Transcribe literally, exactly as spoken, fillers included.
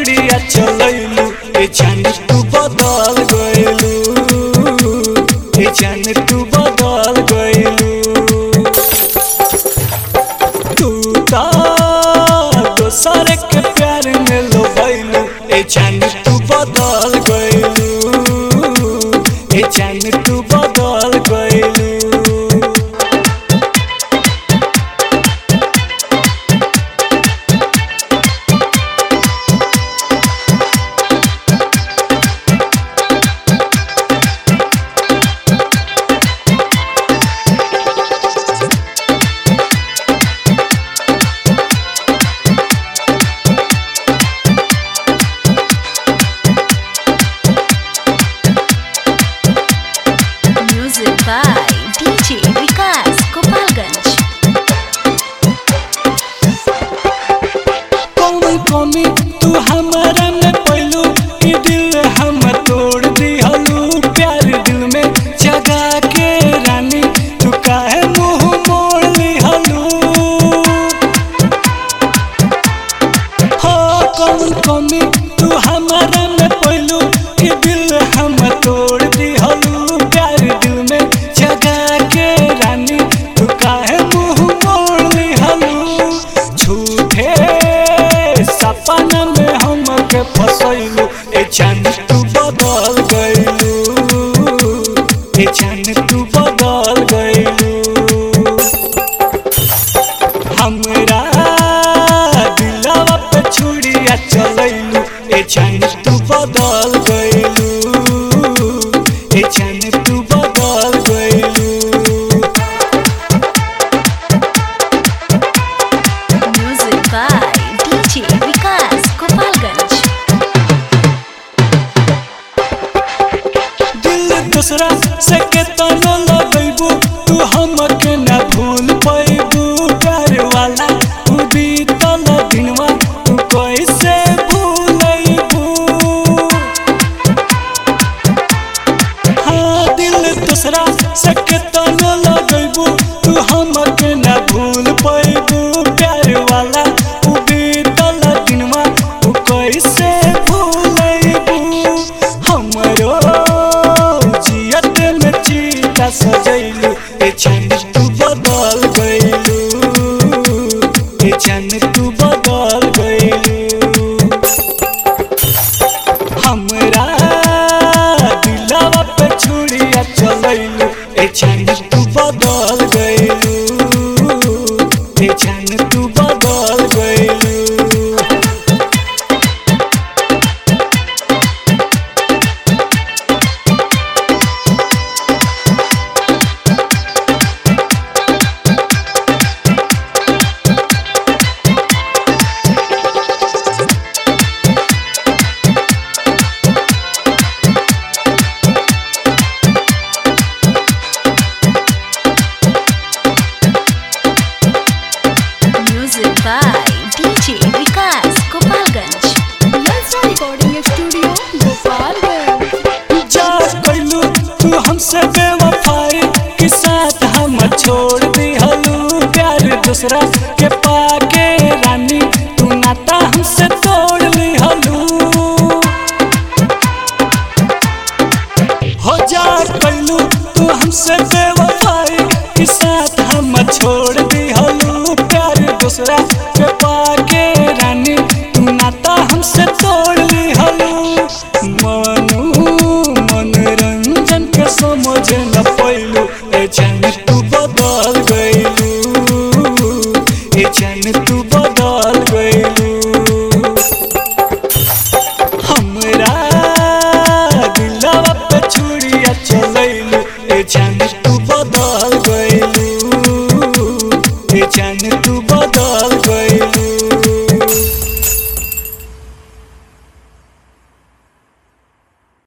छुड़िया चलैलू ए जान तू बदल गइलू ए जान तू बदल गइलू तू ता दोसर के प्यार में लोभैलू ए जान तू बदल गइलू ए जान तू बदल गइलू by D J Vikas Gopalganj। कौन कमी तू हमारा में पैलू कि दिल हम तोड़ दिहलू प्यार दिल में जगा के रानी तू काहे मुँह मोड़ लिहलू हो कौन कमी तू हमारा में पैलू कि दिल हम तोड़ दिहलू प्यार दिल में जगा के रानी तू काहे मुँह मोड़ लिहलू झूठे सपना में हमके फसैलू ए जान तू बदल गइलू ए जान तू बदल गइलू हमरा दिलवा पे छुड़िया चलैलू ए जान तू बदल गइलू ए जान तू बदल गइलू Music by D J Vikas Gopalganj। दिल दूसरा से के तना लगैबू तू हमके ना भूल पैबू प्यार वाला तू बीतल दिनवा तू कैसे भूलैबू हाँ दिल दूसरा से के तना लगैबू तू हमके ना भूल पैबू प्यार वाला तू बीतल दिनवा तू कैसे भूलैबू हमरो जियत में चीता सजैलू ए जान तू बदल गइलू ए जान तू बदल गइलू हमरा दिलवा पे छुड़िया चलैलू ए जान तू बदल गइलू ए जान तू बदल गइलू Music by D J Vikas Gopalganj। ललचा रिकॉर्डिंग स्टूडियो गोपालगंज। जा कइलू तू हमसे बेवफाई के साथ हम छोड़ दिहलू प्यार दूसरा के पाके रानी तू नाता हमसे तोड़ लिहलू हो जा कइलू तू हमसे बेवफाई के साथ हम छोड़ दिहलू प्यार दूसरा के पाके रानी तू नाता हमसे तोड़ लिहलू मनु मनोरंजन के समझ न पैलू ए जान तू बदल गइलू ए जान तू बदल गइलू हमरा दिलवा पे छुड़िया चलैलू ए जान तू बदल गइलू ए जान